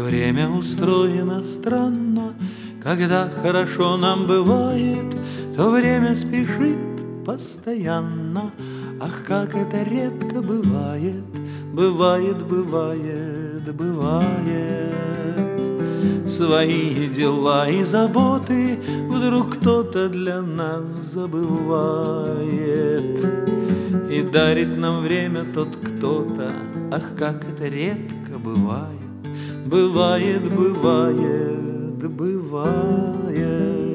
время устроено странно, когда хорошо нам бывает, то время спешит постоянно. Ах, как это редко бывает, бывает, бывает, бывает. Свои дела и заботы вдруг кто-то для нас забывает и дарит нам время тот кто-то. Ах, как это редко бывает, бывает, бывает, бывает.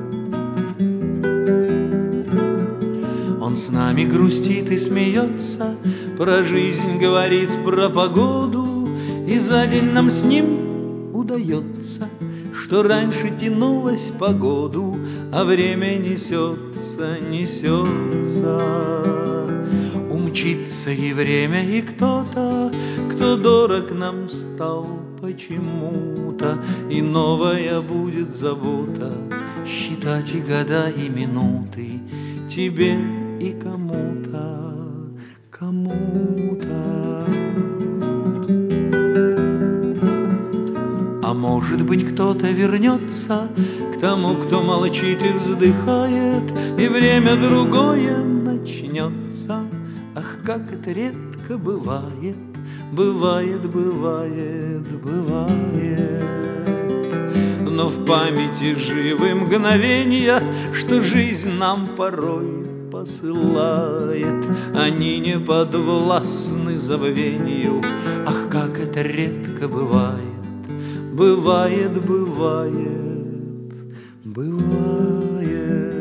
Он с нами грустит и смеется, про жизнь говорит, про погоду, и за день нам с ним удается, что раньше тянулось по году, а время несется, несется. Умчится и время, и кто-то, кто дорог нам стал почему-то, и новая будет забота считать и года, и минуты тебе и кому-то, кому-то. А может быть, кто-то вернется к тому, кто молчит и вздыхает, и время другое начнется. Ах, как это редко бывает, бывает, бывает, бывает. Но в памяти живы мгновенья, что жизнь нам порой посылает. Они не подвластны забвению. Ах, как это редко бывает, бывает, бывает, бывает.